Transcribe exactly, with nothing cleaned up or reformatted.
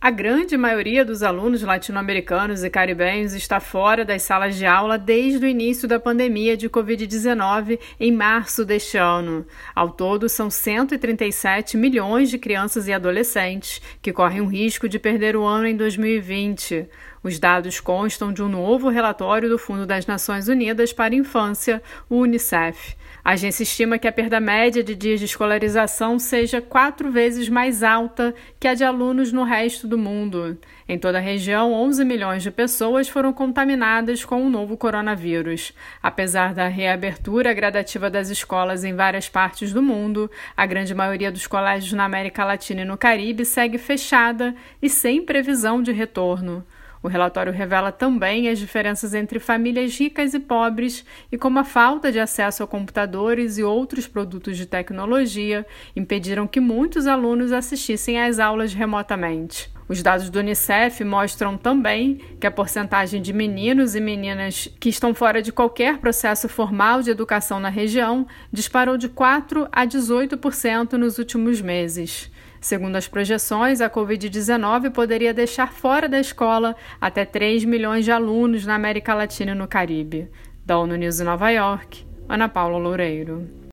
A grande maioria dos alunos latino-americanos e caribenhos está fora das salas de aula desde o início da pandemia de covid dezenove em março deste ano. Ao todo, são cento e trinta e sete milhões de crianças e adolescentes que correm o risco de perder o ano em dois mil e vinte. Os dados constam de um novo relatório do Fundo das Nações Unidas para a Infância, o Unicef. A agência estima que a perda média de dias de escolarização seja quatro vezes mais alta que a de alunos no resto do mundo. Em toda a região, onze milhões de pessoas foram contaminadas com o novo coronavírus. Apesar da reabertura gradativa das escolas em várias partes do mundo, a grande maioria dos colégios na América Latina e no Caribe segue fechada e sem previsão de retorno. O relatório revela também as diferenças entre famílias ricas e pobres e como a falta de acesso a computadores e outros produtos de tecnologia impediram que muitos alunos assistissem às aulas remotamente. Os dados do Unicef mostram também que a porcentagem de meninos e meninas que estão fora de qualquer processo formal de educação na região disparou de quatro a dezoito por cento nos últimos meses. Segundo as projeções, a covid dezenove poderia deixar fora da escola até três milhões de alunos na América Latina e no Caribe. Da ONU News em Nova York, Ana Paula Loureiro.